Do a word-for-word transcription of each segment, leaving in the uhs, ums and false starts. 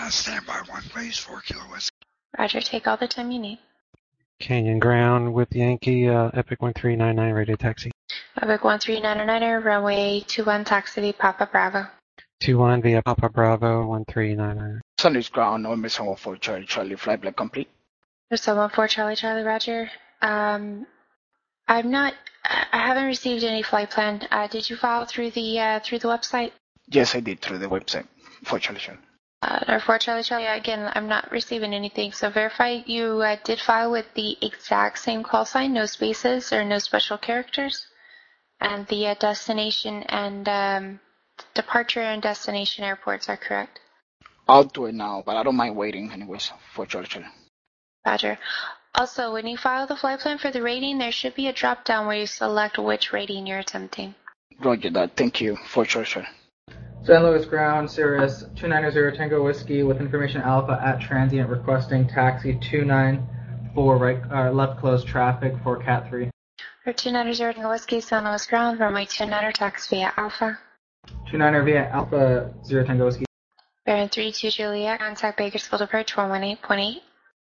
Uh, stand by one, please. Four Kilo Whiskey. Roger, take all the time you need. Canyon Ground with Yankee, uh, Epic one three nine nine, radio taxi. Epic one three nine nine, runway two one, taxi Papa Bravo. two one via Papa Bravo, one three nine nine. Sunny's Ground, November seven one four Charlie Charlie, flight plan complete. seven one four Charlie Charlie, Roger. Um, I'm not, I haven't received any flight plan. Uh, did you file through the, uh, through the website? Yes, I did through the website for Charlie Charlie. Uh, or for Charlie Charlie, again, I'm not receiving anything. So verify you uh, did file with the exact same call sign, no spaces or no special characters. And the uh, destination and um, departure and destination airports are correct. I'll do it now, but I don't mind waiting anyways for Charlie Charlie. Roger. Also, when you file the flight plan for the rating, there should be a drop down where you select which rating you're attempting. Roger that. Thank you for Charlie Charlie. San Luis Ground, Cirrus two nine zero Tango Whiskey with information Alpha at transient requesting taxi two nine four right, uh, left closed traffic for Cat three. For two nine zero Tango Whiskey, San Luis Ground, runway two nine, taxi via Alpha. two nine via Alpha zero Tango Whiskey. Baron three two Juliet, contact Bakersfield approach one one eight point eight.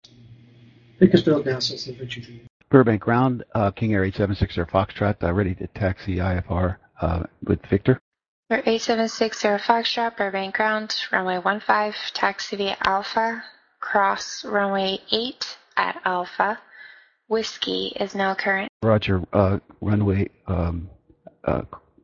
Bakersfield now, so for two three. Burbank Ground, uh, King Air eight seven six zero Foxtrot, uh, ready to taxi I F R uh, with Victor. For eight seven six zero Foxtrot, Burbank Ground, runway one five, taxi via Alpha, cross runway eight at Alpha. Whiskey is now current. Roger, uh, runway, um, uh,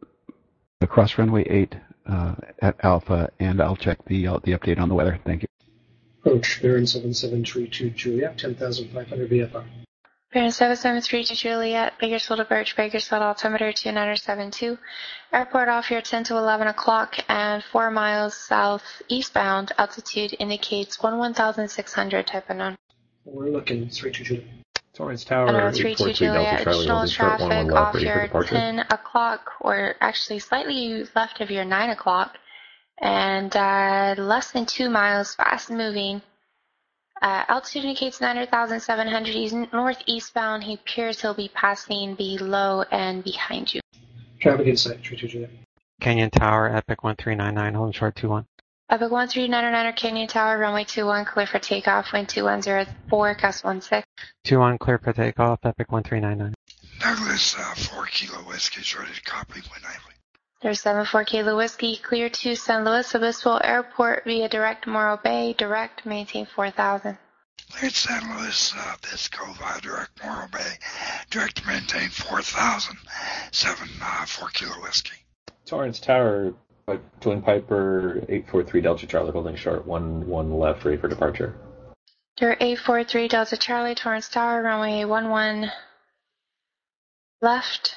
across runway eight uh, at Alpha, and I'll check the uh, the update on the weather. Thank you. Approach, Baron seven seven three two Juliet, ten thousand five hundred V F R. Baron seven seven three two Juliet, Bakersfield approach, Bakersfield altimeter two nine seven two. Airport off here ten to eleven o'clock and four miles south eastbound. Altitude indicates one thousand six hundred, type unknown. We're looking three two Juliet. Torrance Tower, three two Juliet, additional traffic off here ten o'clock, or actually slightly left of your nine o'clock, and uh, less than two miles, fast moving. Uh, altitude indicates nine thousand seven hundred. He's northeastbound. He appears he'll be passing below and behind you. Traffic in sight, three two Juliet. Canyon Tower, Epic one three nine nine, holding short two one. Epic one three nine nine, Canyon Tower, runway two one, clear for takeoff, wind two one zero four, gust one six. two one, clear for takeoff, Epic one three nine nine. Douglas, uh, four Kilo Whiskey is ready to copy when I leave. There's seven four Kilo Whiskey, clear to San Luis Obispo Airport via direct Morro Bay, direct, maintain four thousand. Cleared San Luis uh, Obispo via direct Morro Bay, direct to maintain four thousand, seven uh, four Kilo Whiskey. Torrance Tower, Twin Piper, eight four three Delta Charlie, holding short, one one left, ready for departure. There eight four three Delta Charlie, Torrance Tower, runway one one left.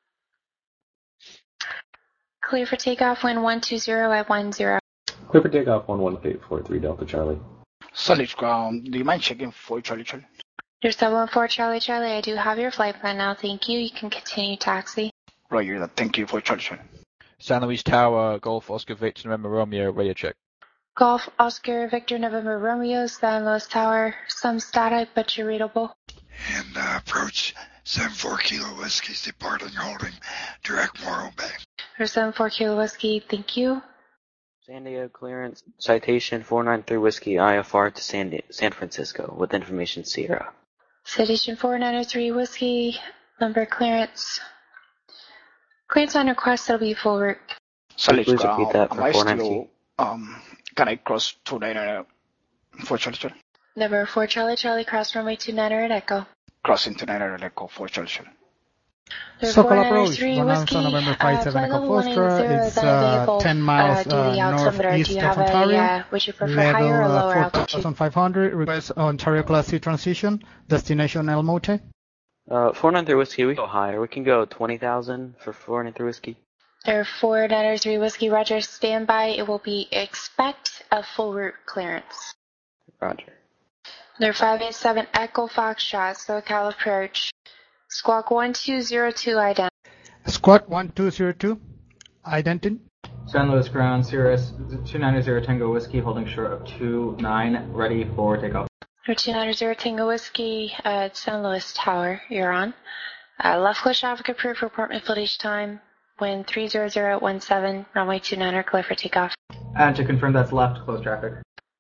Clear for takeoff, wind one two zero at one zero. Clear for takeoff, one one eight four three Delta Charlie. Solid Ground, do you mind checking for Charlie Charlie? There's seven one four Charlie Charlie, I do have your flight plan now, thank you. You can continue taxi. Roger that, thank you for Charlie Charlie. San Luis Tower, Golf Oscar Victor November Romeo, radio check. Golf Oscar Victor November Romeo, San Luis Tower, some static but you're readable. And uh, approach seven four Kilo Whiskey's departing holding direct Morro Bay. There's seven four Kilo Whiskey, thank you. San Diego clearance, citation four nine three Whiskey I F R to San, Di- San Francisco with information Sierra. Citation four nine three Whiskey, number clearance. Clearance on request, that'll be full route. Solid Please Ground, repeat that am for I four nine still, three. um, can I cross two nine nine for Charlie Charlie? Number four Charlie Charlie, cross runway two nine at Echo. Crossing two nine nine Echo for Charlie Charlie. Sokol approach, Bonanza, November five seven Echo Foxtrot. It's uh, ten miles uh, northeast of Ontario. Uh, would you prefer higher or Level lower uh, altitude? four thousand five hundred, request Ontario Class C transition, destination El Mote. Uh, four nine three Whiskey, we go higher. We can go twenty thousand for four nine three Whiskey. There four nine three Whiskey, Roger, standby. It will be expect a full route clearance. Roger. There five eight seven Echo Foxtrot, SoCal approach. Squawk one two zero two ident. Squawk one two zero two, ident. San Luis Ground, Cirrus two nine zero Tango Whiskey, holding short of two nine, ready for takeoff. two nine zero Tango Whiskey at San Luis Tower, you're on. Uh, left close traffic approved, report midfield each time. Wind three zero zero one seven, runway two nine, clear for takeoff. And to confirm, that's left close traffic.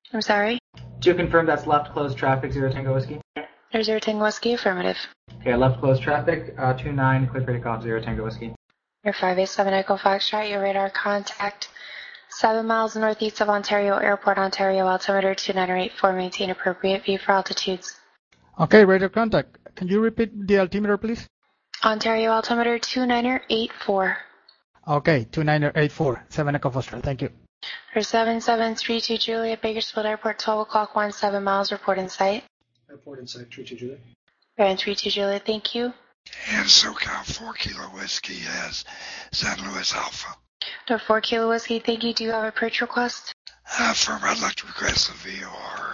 I'm sorry? Do you confirm that's left closed traffic, zero Tango Whiskey? There's zero Tango Whiskey, affirmative. Okay, left closed traffic, uh, two nine, clear for takeoff, zero Tango Whiskey. Your five eight seven Echo Foxtrot, your radar contact seven miles northeast of Ontario Airport, Ontario, altimeter two nine eight four, maintain appropriate view for altitudes. Okay, radar contact. Can you repeat the altimeter, please? Ontario altimeter two nine eight four. Okay, two nine eight four, seven Echo Foxtrot, thank you. For seven seven three two Juliet, Bakersfield Airport, twelve o'clock, one seven miles, report in sight. Airport in sight, three two Juliet. Bearing three two Juliet, thank you. And SoCal four Kilo Whiskey has San Luis Alpha. The four Kilo Whiskey, thank you. Do you have a approach request? Uh, firm, I'd like to request a V O R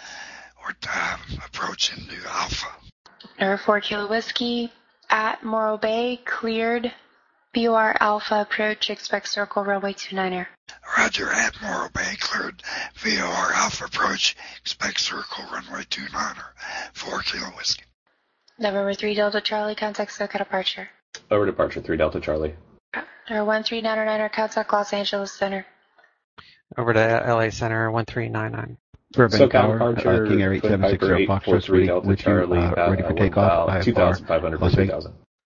uh, or um, approach into Alpha. Number four Kilo Whiskey at Morro Bay, cleared. V O R Alpha approach, expect circle runway two niner. Roger, at Morro Bay, cleared. V O R Alpha approach, expect circle runway two niner, four Kilo Whiskey. November three Delta Charlie, contact SoCal departure. Over departure, three Delta Charlie. Number one three nine nine, contact Los Angeles Center. Over to L A Center, one three nine nine. Burbank Tower, uh, King Air eight seven six zero Foxtrot, ready, with you, uh, ready for takeoff, I F R, Las Vegas.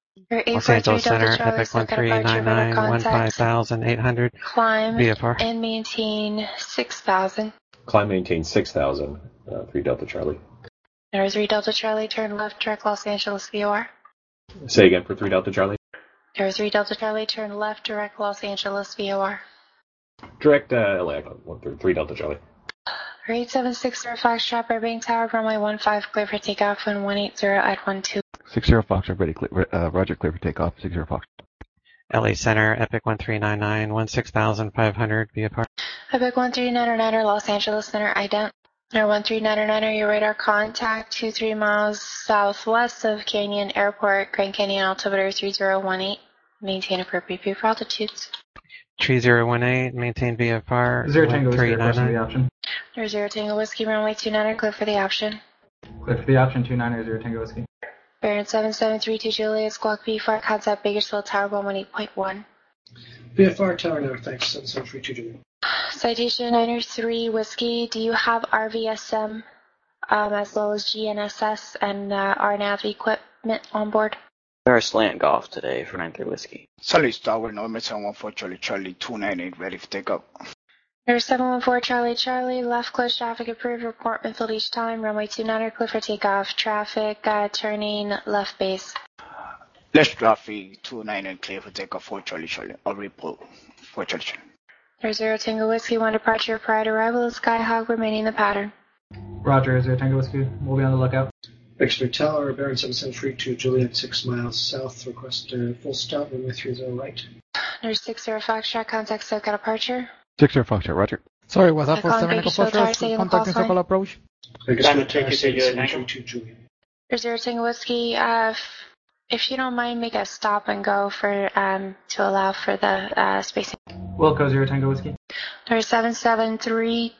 Los Angeles Center, Epic one three nine nine, one five thousand eight hundred, climb V F R. and maintain six thousand. Climb, maintain six thousand, uh, three Delta Charlie. Number three Delta Charlie, turn left, direct Los Angeles V O R. Say again for three Delta Charlie. Number three Delta Charlie, turn left, direct Los Angeles V O R. Direct uh, L A, one three three Delta Charlie. eight seven six zero Foxtrot, Burbank Tower, runway one five, clear for takeoff, wind one eight zero at one two. six zero Foxtrot, ready, clear, uh, Roger, clear for takeoff, six zero Foxtrot. L A Center, Epic one three nine nine, one six thousand five hundred, V F R. Epic one three nine nine, Los Angeles Center, ident. Number one three nine nine, your radar contact, two three miles southwest of Canyon Airport, Grand Canyon, altimeter three zero one eight. Maintain appropriate view for altitudes. three zero one eight, maintain V F R. Zero Tango Whiskey, request for the option. There's zero Tango Whiskey, runway two niner, clear for the option. Clear for the option, two niner, zero Tango Whiskey. Baron seven seven three two Juliet, Squawk V F R, contact Bakersfield Tower, one one eight point one. V F R Tower now, thanks, seven seven three two Juliet. Citation niner three Whiskey, do you have R V S M um, as well as G N S S and uh, R NAV equipment on board? There are slant golf today for nine three Whiskey. Solid Tower, number seven one four Charlie Charlie, two nine eight, ready for takeoff. Number seven one four Charlie Charlie, left close traffic approved, report Midfield each time, runway two niner, clear for takeoff, traffic uh, turning left base. Left traffic, two nine eight, clear for takeoff, four Charlie Charlie, I'll report, four Charlie Charlie. There's zero Tango Whiskey, one departure prior to arrival of Skyhawk, remaining the pattern. Roger, zero Tango Whiskey, we'll be on the lookout. Bakersfield Tower, Baron seven seven three two Juliet, six miles south, request a full stop, runway three zero right. There's six zero Foxtrot, contact SoCal departure. six zero Foxtrot, Roger. Sorry, was that for Icon seven Echo Foxtrot? Contacting SoCal approach. Bakersfield Tower, seven seven three two Juliet. There's zero Tango Whiskey, uh, if, if you don't mind, make a stop and go for um to allow for the uh, spacing. Wilco, zero Tango Whiskey. There's seven seven three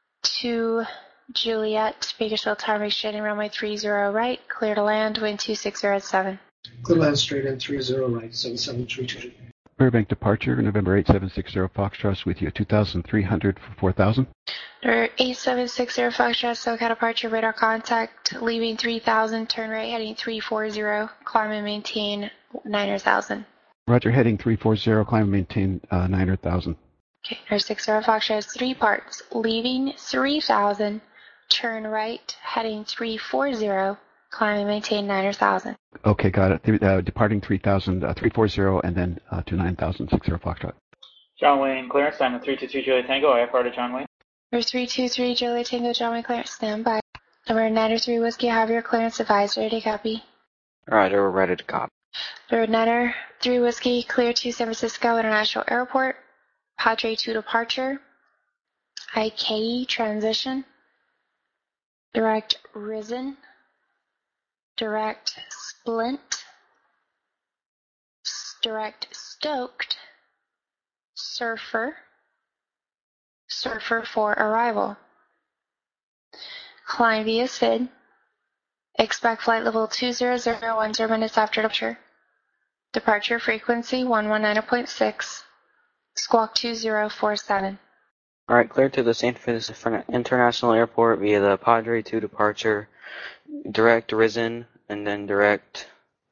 two Juliet, Bakersfield Tower, make straight in runway three zero right, clear to land, wind two six zero at seven. Clear land straight in, three zero right, seven seven three two Juliet. Burbank departure, November eight seven six zero Foxtrot, with you two thousand three hundred for four thousand. Number eight seven six zero Foxtrot, SoCal departure, radar contact, leaving three thousand, turn right, heading three four zero, climb and maintain nine thousand. Roger, heading three four zero, climb and maintain uh, nine thousand. Okay, number six zero Foxtrot has three parts, leaving three thousand, turn right, heading three four zero, climb and maintain nine thousand. Okay, got it. Th- uh, departing three thousand, uh, three four zero, and then uh, to nine thousand, six zero Foxtrot. John Wayne, clearance, time three two two Juliet Tango, I F R to John Wayne. Number three two three Juliet Tango, John Wayne, clearance, stand by. Number nine three Whiskey, have your clearance advised, ready to copy. Alright, we're ready to copy. Number nine three Whiskey, clear to San Francisco International Airport, Padre two departure, I K E transition, direct risen, direct splint, direct stoked, surfer, surfer for arrival. Climb via S I D, expect flight level two zero zero one zero minutes after departure. Departure frequency one one nine point six, squawk two zero four seven. Alright, cleared to the San Francisco International Airport via the Padre two departure, direct Risen, and then direct,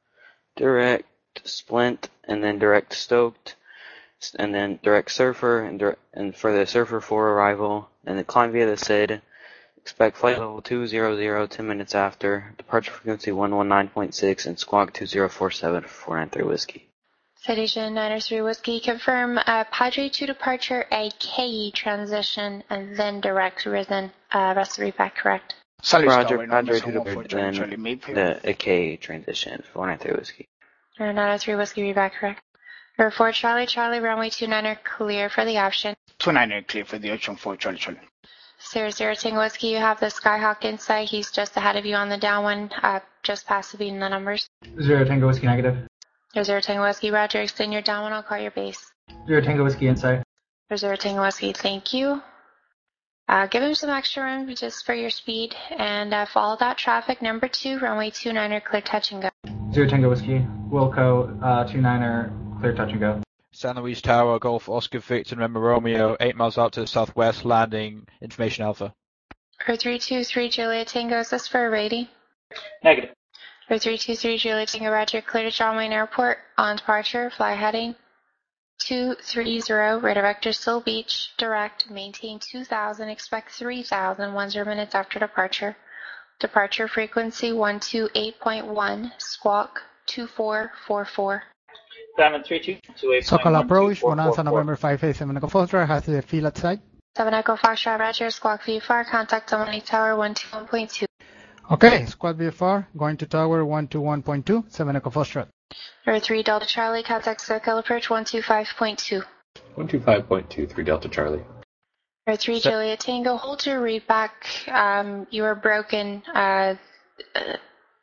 direct Splint, and then direct Stoked, and then direct Surfer, and, direct, and for the Surfer four arrival, and then climb via the S I D. Expect flight level two hundred, ten minutes after, departure frequency one one nine point six, and squawk two zero four seven for four nine three Whiskey. Citation nine three Whiskey, confirm uh, Padre two departure, a K E transition, and then direct Risen. Uh, rest of the repack correct. Roger, Padre two departure, then the a K E transition, four nine three Whiskey. nine three Whiskey, repack correct. Report Charlie, Charlie, runway two niner, clear for the option. two niner, clear for the option for Charlie, Charlie. Zero Zero Tango Whiskey, you have the Skyhawk in sight. He's just ahead of you on the downwind, uh, just past the beat in the numbers. Zero Tango Whiskey, negative. Zero Zero Tango Whiskey, roger, extend your downwind, I'll call your base. Zero Tango Whiskey, in sight. Zero Zero Tango Whiskey, thank you. Uh, give him some extra room just for your speed, and uh, follow that traffic. Number two, runway two niner, clear touch and go. Zero Tango Whiskey, Wilco, uh, two niner, clear touch and go. San Luis Tower, Golf Oscar Victor, November Romeo, eight miles out to the southwest, landing, information Alpha. For three two three Juliet Tango, is this for a rating? Negative. For three two three Juliet Tango, roger, clear to John Wayne Airport, on departure, fly heading two three zero, radar vector Still Beach, direct, maintain two thousand, expect three thousand, one zero minutes after departure. Departure frequency one two eight point one, squawk two four four four. Diamond three two two eight. Sokol approach, Bonanza November five eight seven Echo Foxtrot, has the field at sight. seven Echo Foxtrot, roger, squawk V F R, contact Dominic Tower one two one point two. Okay, squad V F R, going to tower one two one point two, seven Echo Foxtrot. Number three Delta Charlie, contact Circle approach one two five point two. one two five point two, three Delta Charlie. Number three Se- Juliet Tango, hold your read back. Um, you were broken. Uh, uh,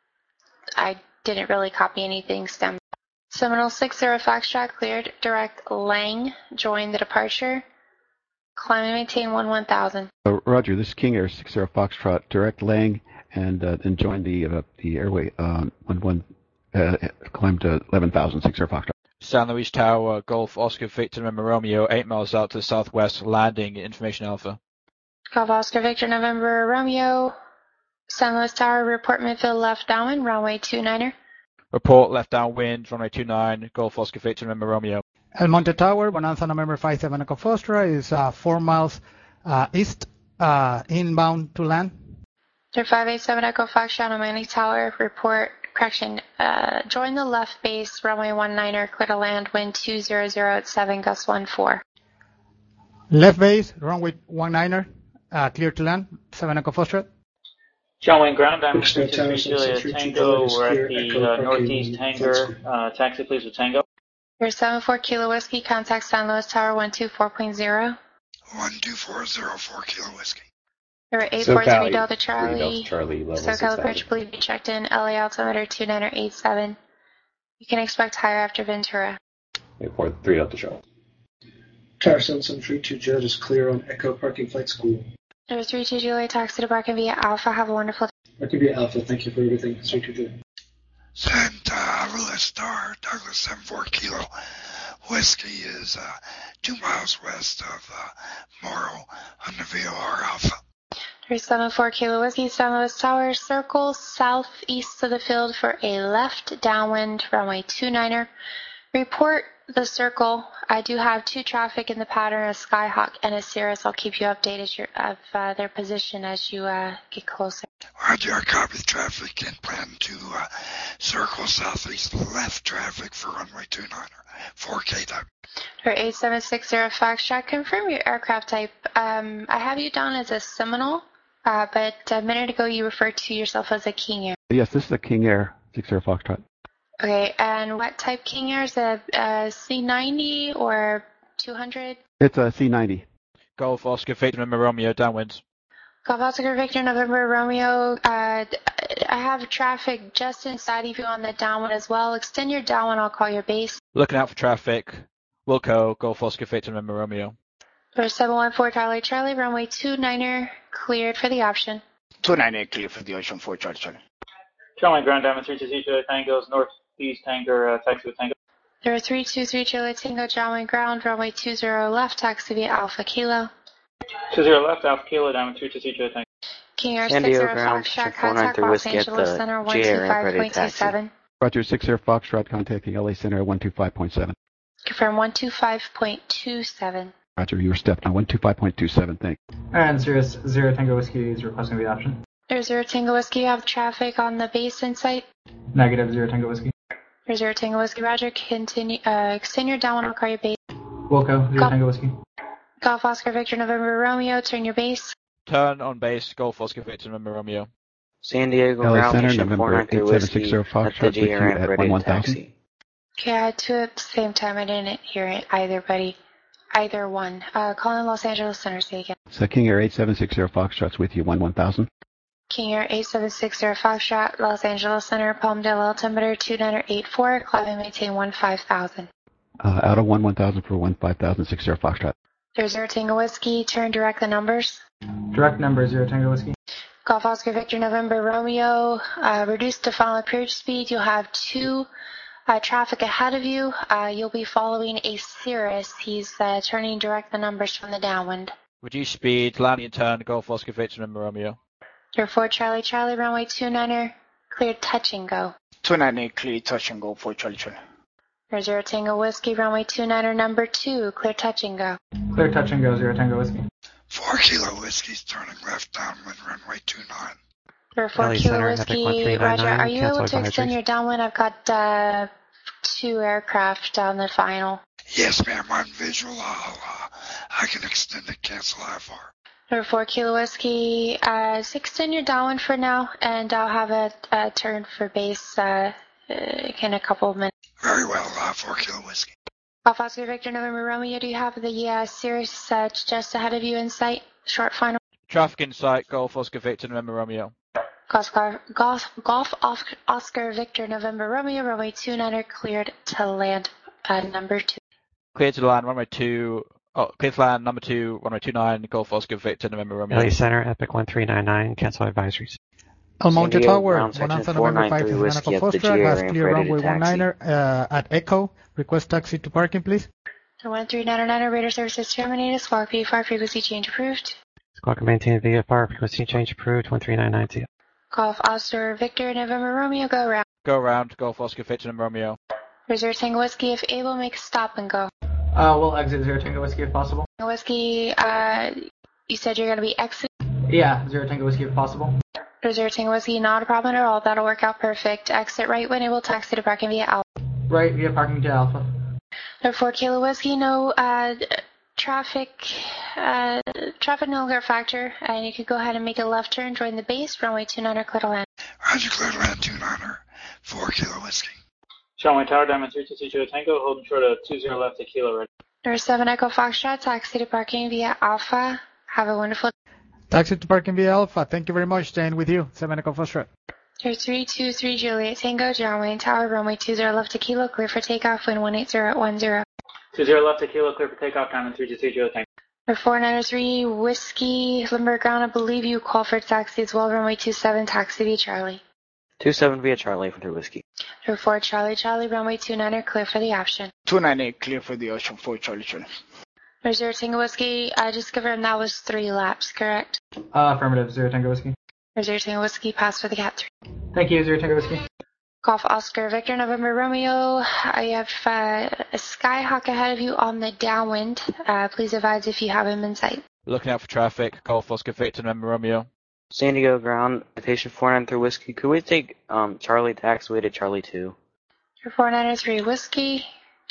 I didn't really copy anything. Stem. Seminole six zero Foxtrot cleared. Direct Lang, join the departure. Climb and maintain one one thousand. Uh, Roger, this is King Air six zero Foxtrot, direct Lang, and uh, then join the uh, the airway um, one one, uh, climb to eleven thousand, six zero Foxtrot. San Luis Tower, Golf Oscar Victor, November Romeo, eight miles out to the southwest, landing, information Alpha. Golf Oscar Victor November Romeo, San Luis Tower, report midfield left downwind, runway two niner. Report left downwind, runway two nine, Golf Oscar Victor, November Romeo. El Monte Tower, Bonanza November five seven Echo Foxtrot, is uh, four miles uh, east, uh, inbound to land. five eight seven Echo Foxtrot, Omani Tower, report, correction, uh, join the left base, runway one niner, clear to land, wind two zero zero at seven, gust one four. Left base, runway one niner, uh, clear to land, seven Echo Foxtrot. John Wayne ground, Diamond three two three Juliet Tango, we're at the uh, northeast hangar, uh, taxi please with Tango. Your seven four Kilo Whiskey, contact San Luis Tower one two four point zero. one two four zero four Kilo Whiskey. You're eight four three SoCal, Delta Charlie. Charlie, level SoCal approach, believe you checked in. L A altimeter two niner eight seven. You can expect higher after Ventura. Airport three Delta Charlie. Tower seven seven three two Juliet is clear on Echo Parking Flight School. Number three two Juliet, taxi to Barkin via Alpha. Have a wonderful day. Barkin via Alpha, thank you for everything. three two Juliet. Santa Luis Star, Douglas seven four Kilo Whiskey is uh, two miles west of uh, Morrow on the V O R Alpha. Number seven four Kilo Whiskey, San Luis Tower, circle southeast of the field for a left downwind, runway two niner. Report the circle. I do have two traffic in the pattern, a Skyhawk and a Cirrus. I'll keep you updated of uh, their position as you uh, get closer. Roger, I copy the traffic and plan to uh, circle southeast left traffic for runway two niner, four K W. For eight seven six zero Foxtrot, confirm your aircraft type. Um, I have you down as a Seminole, uh, but a minute ago you referred to yourself as a King Air. Yes, this is a King Air six zero Foxtrot. Okay, and what type King Air? Is it a C ninety or two hundred? It's a C ninety. Golf Oscar Victor, November Romeo, downwind. Golf Oscar Victor November Romeo. Uh, I have traffic just inside of you on the downwind as well. Extend your downwind, I'll call your base. Looking out for traffic. Wilco, Golf Oscar Victor, November Romeo. For seven one four Charlie Charlie, runway two niner cleared for the option. two niner clear for the option for Charlie Charlie. John Wayne ground, Diamond three two three Juliet Tango's northeast hangar, uh, taxi with Tango. There are three two three Juliet Tango, John Wayne ground, runway two zero left, taxi via Alpha Kilo. two zero left, Alpha Kilo, Diamond three two C J Tango. King Air San six Diego zero ground, Foxtrot, four nine contact three Los whiskey at Angeles the Center J A one two five ramp ready point two taxi. seven. Roger, six zero Foxtrot contacting L A Center one two five point seven. Confirm one two five point two seven. Roger, you were stepped on one two five point two seven, thank you. And Cirrus Zero Tango Whiskey is requesting the option. There's Zero Tango Whiskey, you have traffic on the base in sight. Negative Zero Tango Whiskey. There's Zero Tango Whiskey, Roger, continue, uh, extend your downwind, I'll call your base. Wilco, Zero Golf, Tango Whiskey. Golf Oscar Victor November Romeo, turn your base. Turn on base, Golf Oscar Victor November Romeo. San Diego L A ground, Center, Mission four November nine three eight seven six zero whiskey at the Foxtrot, J with A you ramp at ready one to one thousand. taxi. Okay, I had two at the same time, I didn't hear it either, buddy. Either one. Uh, calling Los Angeles Center, say again. So King Air eight seven six zero Foxtrot's with you, one one thousand. King Air eight seven six zero Foxtrot, Los Angeles Center, Palmdale altimeter two nine eight four, climb and maintain one five thousand. Uh, out of one one thousand for one five thousand six zero Foxtrot. There's Zero Tango Whiskey, turn direct the numbers. Direct number Zero Tango Whiskey. Golf Oscar Victor November Romeo, uh, reduced to final approach speed. You'll have two uh, traffic ahead of you. Uh, you'll be following a Cirrus. He's uh, turning direct the numbers from the downwind. Reduce speed, landing and turn, Golf Oscar Victor November Romeo. Therefore, Charlie Charlie, runway two niner, clear touch and go. two ninety, clear touch and go for Charlie Charlie. There's Zero Tango Whiskey, runway two niner, number two, clear touch and go. Clear touch and go, Zero Tango Whiskey. Four Kilo Whiskey's turning left downwind, runway two nine. For four Kilo Whiskey, Roger, are you able to extend your downwind? I've got uh, two aircraft on the final. Yes, ma'am, on visual. I'll, uh, I can extend it, cancel I F R. For four Kilo Whiskey, uh, extend your downwind for now, and I'll have a, a turn for base uh, in a couple of minutes. Very well, uh, four Kilo Whiskey. Golf Oscar Victor November Romeo, do you have the uh, Cirrus uh, just ahead of you in sight? Short final. Traffic in sight, Golf Oscar Victor November Romeo. Golf, golf, golf Oscar Victor November Romeo, runway two niner cleared to land uh, number two. Clear to land, runway two. Oh, clear to land, number two, runway two nine, Golf Oscar Victor November Romeo. L A Center, Epic one three nine nine, cancel advisories. Almonte Tower, one Alpha November five, Monaco Foxtrot, has clear runway one niner uh, at Echo. Request taxi to parking, please. one three nine nine, radar services terminated. Squawk V F R, frequency change approved. Squawk maintain V F R, frequency change approved, one three nine nine T. Golf Oscar Victor November Romeo, go round. Go round, Golf Oscar Victor November Romeo. Reserve Tango Whiskey, if able, make a stop and go. Uh, we'll exit Zero Tango Whiskey if possible. Whiskey, uh, you said you're going to be exiting? Yeah, Zero Tango Whiskey if possible. Zero Tango Whiskey, not a problem at all. That'll work out perfect. Exit right when it will taxi to parking via Alpha. Right via parking to Alpha. four Kilo Whiskey, no uh, traffic, uh, traffic no longer factor, and you could go ahead and make a left turn, join the base, runway two niner, clear to land. Roger, clear to land, two niner, four Kilo Whiskey. Showing Tower, Diamond three two C J Tango, holding short of two zero left to Kilo ready. Number seven Echo Foxtrot, taxi to parking via Alpha. Have a wonderful Taxi to parking via Alpha. Thank you very much. Staying with you. seven Echo Foxtrot. three two three Juliet Tango, John Wayne Tower, runway two zero left to Kilo, clear for takeoff, wind one eight zero one zero. two zero left to Kilo, clear for takeoff, Diamond three two C J Tango. Number four nine three Whiskey, Limburg Ground, I believe you call for taxi as well, runway two seven, taxi via Charlie. two seven via Charlie for Whiskey. Number four Charlie Charlie, runway two niner, clear for the option. two ninety, clear for the option for Charlie Charlie. Number zero Tango Whiskey, I just confirmed that was three laps, correct? Uh, affirmative, Zero Tango Whiskey. Number zero Tango Whiskey, pass for the cat three. Thank you, Zero Tango Whiskey. Golf Oscar Victor November Romeo, I have uh, a Skyhawk ahead of you on the downwind. Uh, please advise if you have him in sight. Looking out for traffic, Golf Oscar Victor November Romeo. San Diego ground, station four nine three Whiskey. Could we take um, Charlie taxiway to Charlie two? four nine three Whiskey.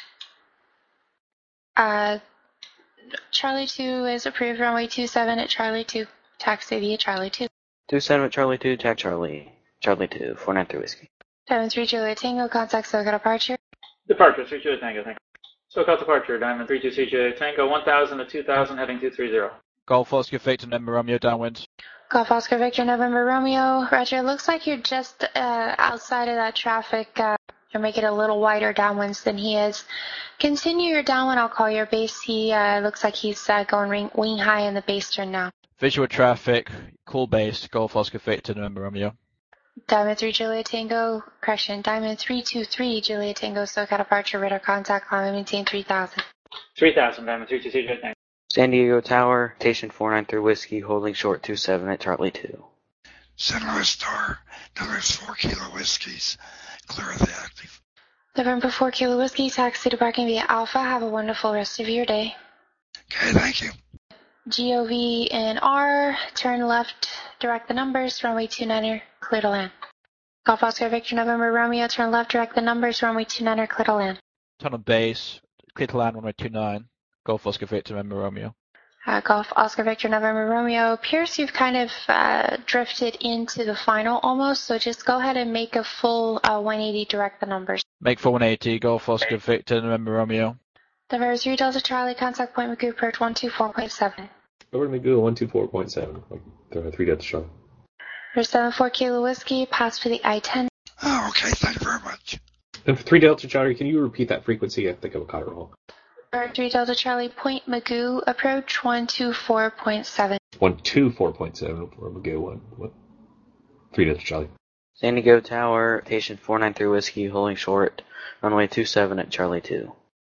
Uh, Charlie two is approved, runway two seven at Charlie two. Taxi via Charlie two. two seven at Charlie two, tag Charlie. Charlie two, four nine three Whiskey. seven three Juliet Tango, contact SoCal departure. Departure, three two Tango, thank you. SoCal departure, Diamond three two C J Tango, one thousand to two thousand, heading two three zero. Golf Oscar Victor November Romeo, downwind. Golf Oscar Victor November Romeo. Roger, it looks like you're just uh, outside of that traffic. Uh, you're making it a little wider downwinds than he is. Continue your downwind, I'll call your base. He uh, looks like he's uh, going ring, wing high in the base turn now. Visual traffic, call base, Golf Oscar Victor November Romeo. Diamond three Juliet Tango, correction. Diamond three two three Juliet Tango, SoCal departure, radar contact, climb and maintain three thousand. three thousand, Diamond three two C J Tango. San Diego Tower, station four nine three Whiskey, holding short two seven at Charlie two. San Luis Star, Douglas four Kilo Whiskies, clear of the active. November four Kilo Whiskey, taxi to parking via Alpha. Have a wonderful rest of your day. Okay, thank you. G O V and R, turn left, direct the numbers, runway two niner, clear to land. Golf Oscar Victor November Romeo, turn left, direct the numbers, runway two niner, clear to land. Turn on base, clear to land, runway two nine. Golf Oscar Victor November Romeo. Uh, Golf Oscar Victor November Romeo. Appears you've kind of uh, drifted into the final almost, so just go ahead and make a full uh, one eighty, direct the numbers. Make full one eighty, Golf Oscar Victor November Romeo. November three Delta Charlie, contact point Magoo, approach one two four point seven. Over to Magoo, one two four point seven. Like, three Delta Charlie. For seven four Kilo Whiskey, pass for the I ten. Oh, okay, thank you very much. And for three Delta Charlie, can you repeat that frequency? I think I caught it wrong. For three Delta Charlie, point Magoo, approach one two four point seven. one two four point seven for Magoo, one, one. three Delta Charlie. San Diego Tower, station four nine three Whiskey, holding short, runway two seven at Charlie two.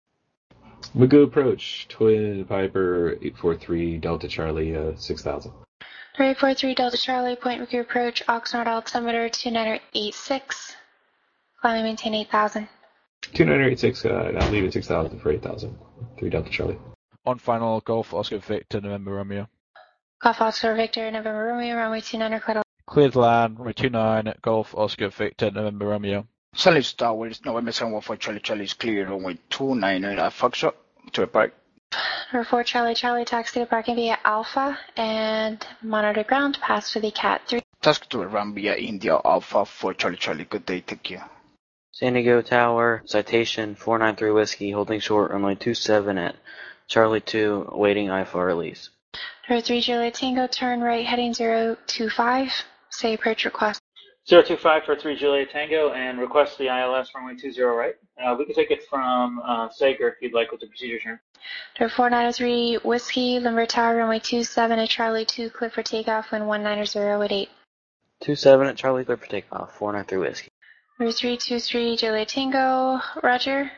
Magoo approach, Twin Piper eight four three Delta Charlie, uh, six thousand. three four three Delta Charlie, point Magoo approach, Oxnard altimeter two nine eight six, climbing maintain eight thousand. two nine eight six, uh, now leaving six thousand for eight thousand. three Delta Charlie. On final, Golf Oscar Victor November Romeo. Golf Oscar Victor November Romeo, runway two niner, clear to land. Clear to land, runway two nine, Golf Oscar Victor November Romeo. San Luis Towers, November seven one four Charlie Charlie is clear, runway two niner at Foxtrot to park. Number four Charlie Charlie, taxi to parking via Alpha and monitor ground, pass for the Cat three. Task to run via India Alpha for Charlie Charlie. Good day, take care. San Diego Tower, citation four nine three Whiskey, holding short, runway two seven at Charlie two, awaiting I F R release. Number three Juliet Tango, turn right, heading zero two five, say approach request. zero two five for three Juliet Tango and request the I L S runway two zero right. Uh, we can take it from uh, Sager if you'd like with the procedure turn. Number four nine three Whiskey, Limber Tower, runway two seven at Charlie two, clear for takeoff, wind one nine zero at eight. two seven at Charlie, clear for takeoff, four nine three Whiskey. Number three two three Juliet Tango, roger.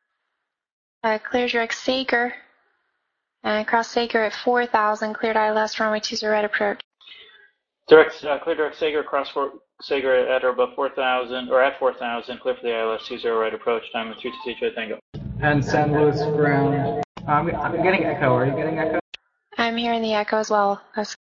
Uh, clear direct Sager, and cross Sager at four thousand, cleared I L S, runway two zero at approach. Direct, uh, clear direct Sager, cross for Sager at or above four thousand, or at four thousand, clear for the I L S two zero right approach, time of three two two Juliet Tango. And San Luis ground. I'm, I'm getting echo. Are you getting echo? I'm hearing the echo as well. That's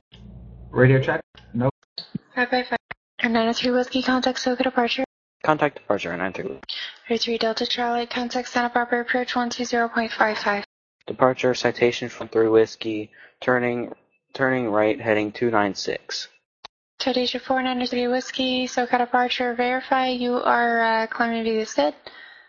Radio check? Nope. five by five. nine oh three Whiskey, contact Soka departure. Contact departure, nine three. three Delta Charlie, contact Santa Barbara approach one two zero point five five. Departure, citation from three Whiskey, turning turning right, heading two nine six. Citation four nine three Whiskey, Soka departure, verify you are uh, climbing via S I D,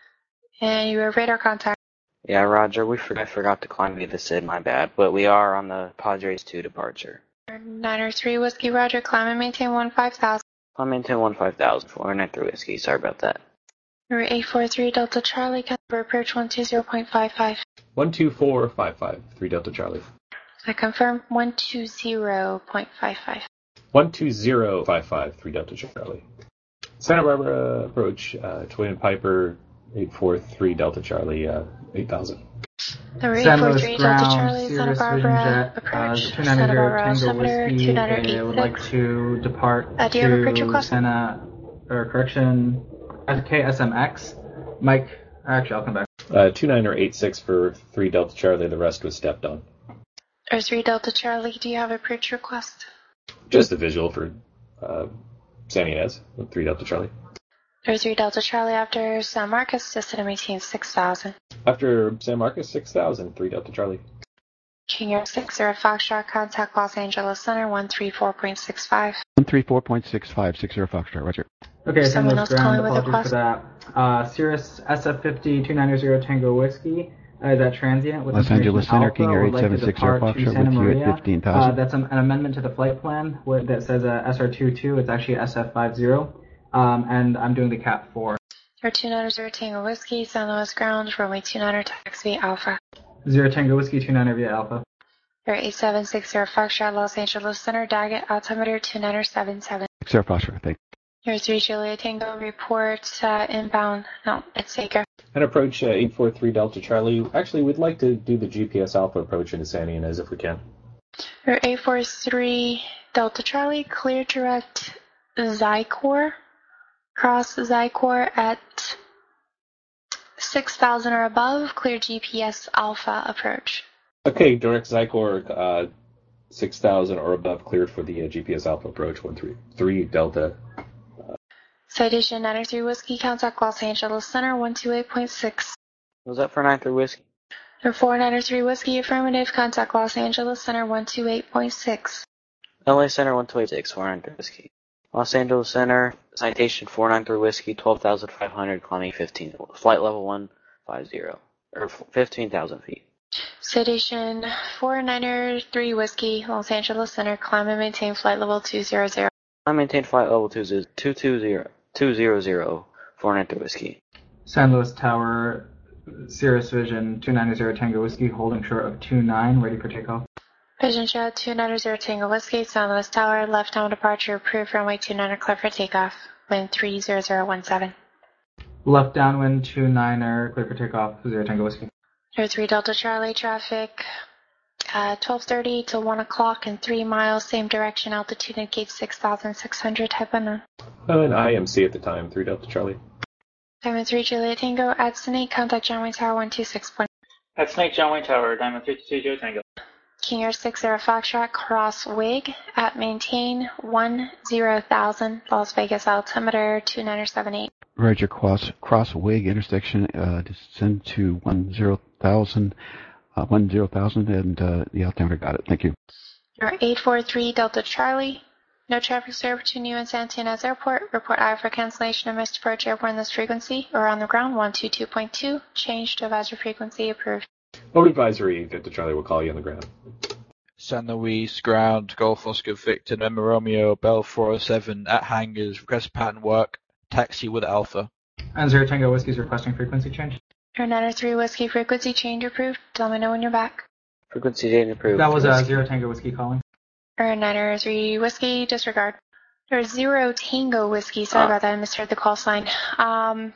and you are radar contact. Yeah, Roger, we for- I forgot to climb via the S I D, my bad, but we are on the Padres two departure. nine oh three Whiskey, Roger, climb and maintain one five thousand. Climb maintain one five thousand, four nine three Whiskey, sorry about that. Number eight four three Delta Charlie, contact approach one two zero point five five. one two four five five, three Delta Charlie. I confirm one two zero point five five. one two zero five five, three Delta Charlie. Santa Barbara approach, uh, Twin Piper eight four three Delta Charlie, uh, eight thousand. Number eight four three Delta Charlie, Santa Barbara approach, uh, Santa Barbara Tango altimeter Whiskey, two nine eight six. I would like to depart uh, do you have a approach to request? Santa, or correction, K S M X. Mike, actually, I'll come back. Uh, two nine eight six for three Delta Charlie, the rest was stepped on. Or three Delta Charlie, do you have a approach request? Just a visual for uh, San Ynez with three Delta Charlie. Or three Delta Charlie after San Marcos, descend and maintain six thousand. After San Marcos, six thousand, three Delta Charlie. King Air six zero Foxtrot, contact Los Angeles Center one three four point six five. one three four point six five, six zero Foxtrot, roger. Okay, Someone else calling with a apologies for that. Uh, Cirrus S F fifty two nine zero Tango Whiskey. Uh, is that transient? With Los Angeles Center, Alpha, King Air eight like seven six zero Foxtrot with you Maria. at fifteen thousand. Uh, that's an, an amendment to the flight plan with, that says uh, S R twenty-two. It's actually S F fifty. Um, and I'm doing the Cat four. Or two nine zero Tango Whiskey, San Luis ground, runway two nine taxi Alpha. Zero Tango Whiskey two nine via Alpha. Or eight seven six zero Foxtrot, Los Angeles Center, Daggett altimeter two nine seven seven. six zero Foxtrot, thank you. Air three Juliet Tango, report uh, inbound. No, it's Sager. And approach uh, eight four three Delta Charlie. Actually, we'd like to do the G P S Alpha approach into Santa Ynez if we can. Air eight four three Delta Charlie, clear direct Zykor. Cross Zykor at six thousand or above, clear G P S Alpha approach. Okay, direct Zykor, uh, six thousand or above, cleared for the uh, G P S Alpha approach, one three three Delta. Uh, Citation nine oh three Whiskey, contact Los Angeles Center, one two eight point six. Was that for nine three Whiskey? For four nine oh three Whiskey, affirmative, contact Los Angeles Center, one two eight point six. L A Center, one two eight six, four nine three Whiskey. Los Angeles Center, citation four nine three Whiskey, twelve thousand five hundred, climbing fifteen, flight level one five zero, or fifteen thousand feet. Citation four nine oh three Whiskey, Los Angeles Center, climb and maintain flight level two hundred. Climb and maintain flight level two hundred, four nine three Whiskey. San Luis Tower, Cirrus Vision, two nine zero Tango Whiskey, holding short of two nine, ready for takeoff. Vision show two nine zero Tango Whiskey, San Luis Tower, left down departure, approved runway two nine, clear for takeoff, wind three zero zero one seven. Left downwind two niner, clear for takeoff, zero Tango Whiskey. Air three Delta Charlie, traffic, uh, twelve thirty to one o'clock and three miles, same direction, altitude indicate six thousand six hundred, type unknown. Oh, and I M C at the time, three Delta Charlie. Diamond three Juliet Tango, at Snake, contact John Wayne Tower, one two six point. At Snake, John Wayne Tower, Diamond three two Juliet Tango. King Air six zero Foxtrot, cross Wig, at maintain one zero thousand, Las Vegas, altimeter two nine seven eight. Roger, cross, cross Wig intersection, uh, descend to one zero thousand, uh, one zero thousand, and uh, the altimeter got it. Thank you. You're eight four three Delta Charlie. No traffic served between you and Santa Ynez Airport. Report I for cancellation of missed approach airborne this frequency or on the ground one two two point two. Change to advisory frequency approved. Mode advisory, Delta Charlie will call you on the ground. San Luis, ground, Golf Oscar Victor, November Romeo, Bell four oh seven, at hangars, request pattern work, taxi with Alpha. And zero Tango Whiskey is requesting frequency change. Air nine oh three Whiskey, frequency change approved. Tell me know when you're back. Frequency change approved. That was uh, zero Tango Whiskey calling. Air nine oh three Whiskey, disregard. There's zero Tango Whiskey, sorry uh. about that, I misheard the call sign. Um...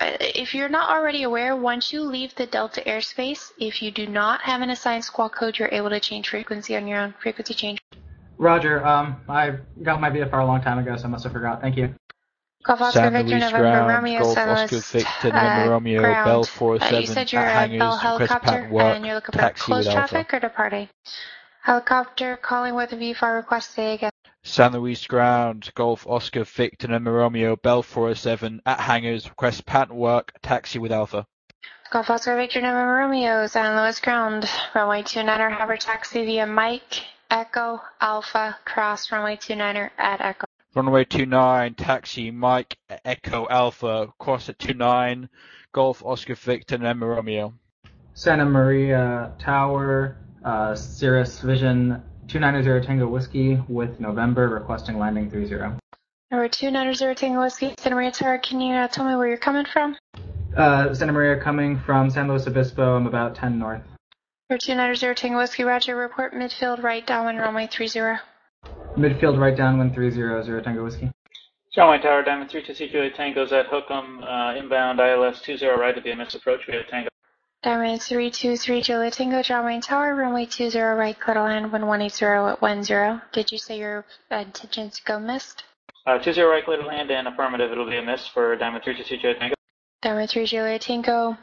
If you're not already aware, once you leave the Delta airspace, if you do not have an assigned squawk code, you're able to change frequency on your own. Frequency change. Roger. Um, I got my V F R a long time ago, so I must have forgot. Thank you. Golf Oscar Victor, November Romeo, San Luis, Victor, November Romeo, Bell four oh seven, uh, you said you're a Bell helicopter, work, and you're looking for close traffic or departing? Helicopter calling with a V F R request, say again. San Luis ground, Golf Oscar Victor, November Romeo, Bell four oh seven, at hangars, request pattern work, taxi with Alpha. Golf Oscar Victor, November Romeo, San Luis ground, runway two niner, hover taxi via Mike, Echo, Alpha, cross runway two niner at Echo. Runway two nine, taxi, Mike, Echo, Alpha, cross at two nine, Golf Oscar Victor, November Romeo. Santa Maria Tower, uh, Cirrus Vision, two nine zero Tango Whiskey with November, requesting landing three zero. Number two nine zero Tango Whiskey, Santa Maria Tower, can you uh, tell me where you're coming from? Uh, Santa Maria coming from San Luis Obispo, I'm about ten north. Number two nine zero Tango Whiskey, roger, report midfield right downwind runway three zero. Midfield right downwind three zero, zero Tango Whiskey. John Wayne Tower, Diamond three two Juliet Tango's at Hookham, uh, inbound I L S two zero right of the M S approach via Tango. Diamond three two three Juliet Tango, John Wayne Tower, runway two zero right, clear to land one one eight zero at one zero. Did you say your intentions go missed? Uh, two zero right, clear to land, and affirmative, it'll be a miss for Diamond three two two Juliet Tango. Diamond three Juliet Tango,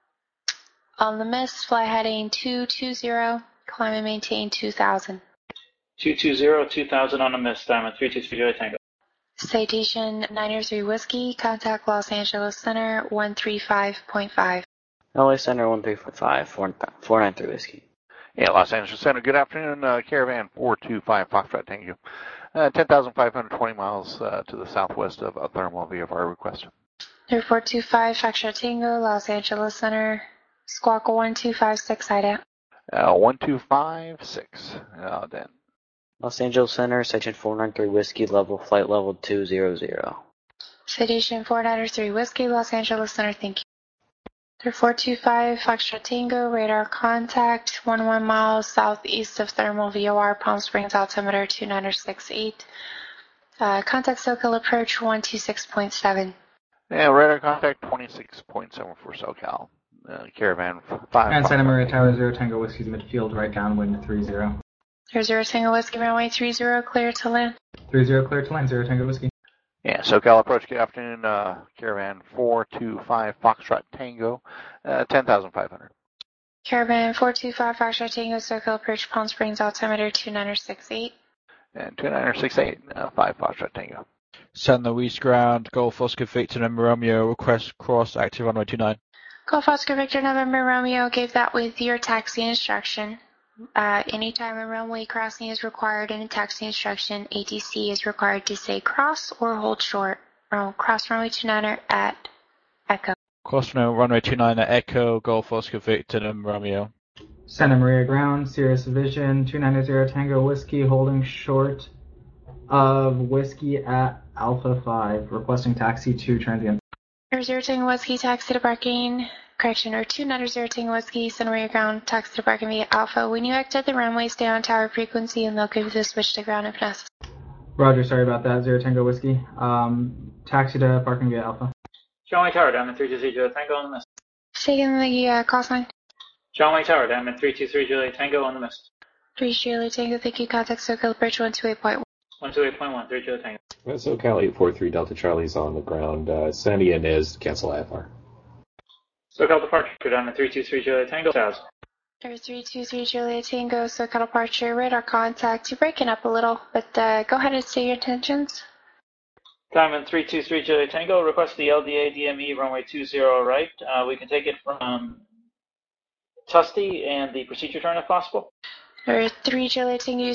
on the miss, fly heading two two zero, climb and maintain two thousand. two two zero, two thousand on the miss, Diamond three two two Juliet Tango. Citation nine oh three Whiskey, contact Los Angeles Center, one three five point five. L A Center one three five, four nine three Whiskey. Yeah, Los Angeles Center. Good afternoon, uh, Caravan four two five Foxtrot. Thank you. Uh, ten thousand five hundred twenty miles uh, to the southwest of uh, Thermal V F R request. four two five Foxtrot Tango, Los Angeles Center. Squawk one two five six, I D A. Uh, one two five six. Uh, then. Los Angeles Center, section four nine three Whiskey, level flight level two zero zero. Citation four nine three Whiskey, Los Angeles Center. Thank you. four two five Foxtrot Tango, radar contact, one one miles southeast of Thermal V O R, Palm Springs, altimeter two nine six eight. Uh, contact SoCal approach one two six point seven. Yeah, radar contact twenty-six point seven for SoCal. Uh, Caravan five. And Santa Maria Tower zero Tango Whiskey's midfield, right downwind three zero. zero zero Tango Whiskey, runway three zero, clear to land. three zero clear to land, zero Tango Whiskey. Yeah, SoCal approach, good afternoon, uh, Caravan four two five Foxtrot Tango, uh, ten thousand five hundred. Caravan four two five Foxtrot Tango, SoCal approach Palm Springs, altimeter two nine six eight. And two nine six eight, uh, five Foxtrot Tango. San Luis ground, Golf Oscar Victor November Romeo, request cross, active runway two nine. Golf Oscar Victor November Romeo gave that with your taxi instruction. Uh, anytime a runway crossing is required in a taxi instruction, A T C is required to say cross or hold short. Oh, cross runway two nine at Echo. Cross runway two nine at Echo, Golf Oscar Victor November Romeo. Santa Maria ground, Cirrus Vision, two nine zero Tango Whiskey, holding short of Whiskey at Alpha five, requesting taxi to transient. zero zero Tango Whiskey, taxi to parking, correction, or two nine zero Tango Whiskey, Santa Maria ground, taxi to parking via Alpha. When you exit the runway, stay on tower frequency and they'll give you the switch to ground if necessary. Roger, sorry about that, zero Tango Whiskey. Um, taxi to parking via Alpha. John Wayne Tower, down at three two three Juliet Tango on the mist. Taking the uh, call sign. John Wayne Tower, down at three two three Juliet Tango on the mist. three Juliet Tango, thank you, contact SoCal approach one two eight point one. one two eight point one, three Juliet Tango. SoCal eight four three Delta Charlie's on the ground. Uh, Sandy Inez, cancel I F R. SoCal departure, down at three two three Juliet Tango, one thousand. There's three two three Juliet Tango, SoCal departure, radar contact. You're breaking up a little, but uh, go ahead and say your intentions. Diamond three two three Juliet Tango, request the L D A D M E runway two zero right. Uh, we can take it from Tusty and the procedure turn if possible. There are three Juliet Tango,